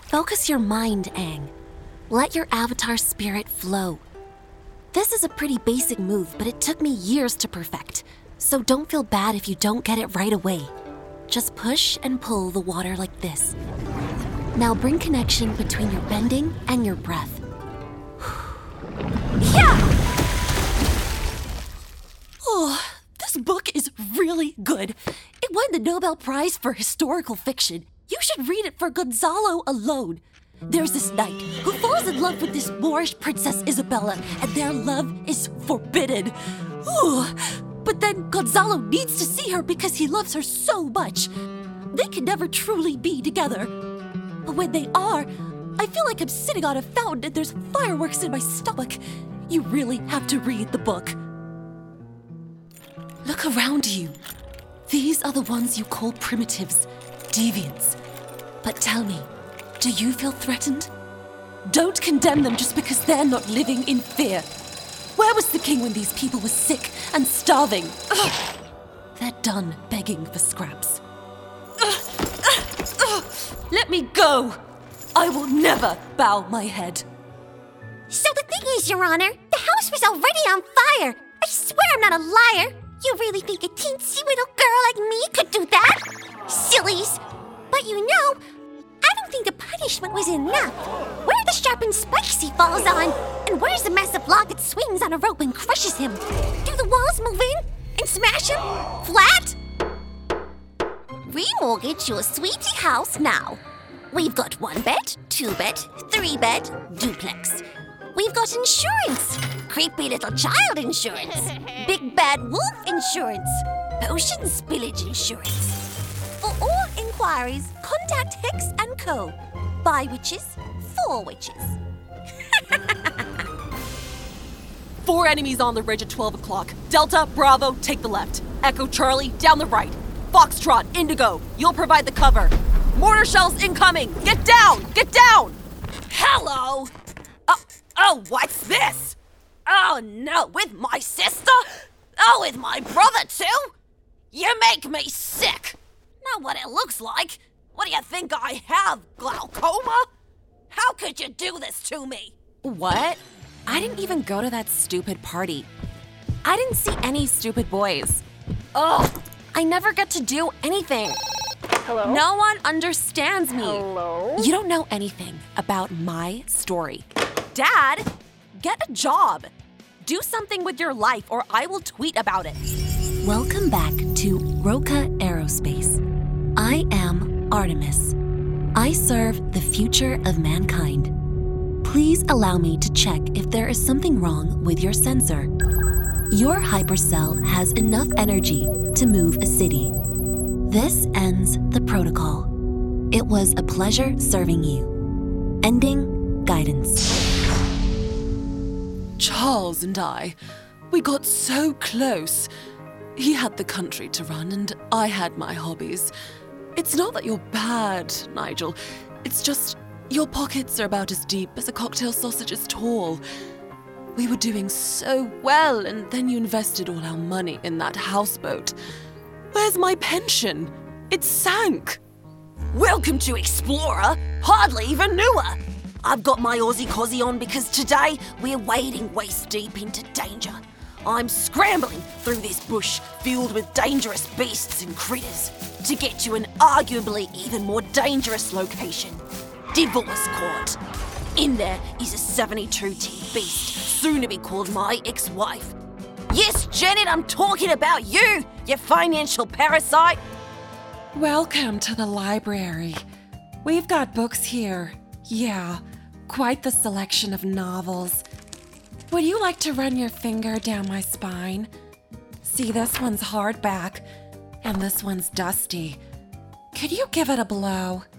Focus your mind, Aang. Let your avatar spirit flow. This is a pretty basic move, but it took me years to perfect. So don't feel bad if you don't get it right away. Just push and pull the water like this. Now bring connection between your bending and your breath. Yeah! Oh, this book is really good. It won the Nobel Prize for Historical Fiction. You should read it for Gonzalo alone. There's this knight who falls in love with this Moorish princess Isabella, and their love is forbidden. Ooh. But then Gonzalo needs to see her because he loves her so much. They can never truly be together. But when they are, I feel like I'm sitting on a fountain and there's fireworks in my stomach. You really have to read the book. Look around you. These are the ones you call primitives, deviants. But tell me, do you feel threatened? Don't condemn them just because they're not living in fear. Where was the king when these people were sick and starving? Ugh. They're done begging for scraps. Let me go! I will never bow my head. So the thing is, Your Honor, the house was already on fire. I swear I'm not a liar. You really think a teensy little girl like me could do that? Sillies. But you know, I don't think the punishment was enough. Where are the sharpened spikes he falls on? And where's the massive log that swings on a rope and crushes him? Do the walls move in and smash him flat? Remortgage your sweetie house now. We've got 1-bed, 2-bed, 3-bed, duplex. We've got insurance. Creepy little child insurance. Big bad wolf insurance. Potion spillage insurance. For all inquiries, contact Hex & Co. By witches, for witches. 4 enemies on the ridge at 12 o'clock. Delta, Bravo, take the left. Echo, Charlie, down the right. Foxtrot, Indigo, you'll provide the cover. Mortar shells incoming! Get down! Get down! Hello! Oh, what's this? Oh no, with my sister? Oh, with my brother too? You make me sick! Not what it looks like. What do you think I have, glaucoma? How could you do this to me? What? I didn't even go to that stupid party. I didn't see any stupid boys. Ugh, I never get to do anything. Hello? No one understands me. Hello? You don't know anything about my story. Dad, get a job. Do something with your life or I will tweet about it. Welcome back to Roca Aerospace. I am Artemis. I serve the future of mankind. Please allow me to check if there is something wrong with your sensor. Your hypercell has enough energy to move a city. This ends the protocol. It was a pleasure serving you. Ending guidance. Charles and we got so close. He had the country to run and I had my hobbies. It's not that you're bad, Nigel. It's just your pockets are about as deep as a cocktail sausage is tall. We were doing so well and then you invested all our money in that houseboat. Where's my pension? It sank. Welcome to Explorer, hardly even newer. I've got my Aussie Cozzy on because today we're wading waist deep into danger. I'm scrambling through this bush filled with dangerous beasts and critters to get to an arguably even more dangerous location, Divorce Court. In there is a 72-teeth beast, soon to be called my ex-wife. Yes, Janet, I'm talking about you financial parasite. Welcome to the library. We've got books here. Yeah, quite the selection of novels. Would you like to run your finger down my spine? See, this one's hardback, and this one's dusty. Could you give it a blow?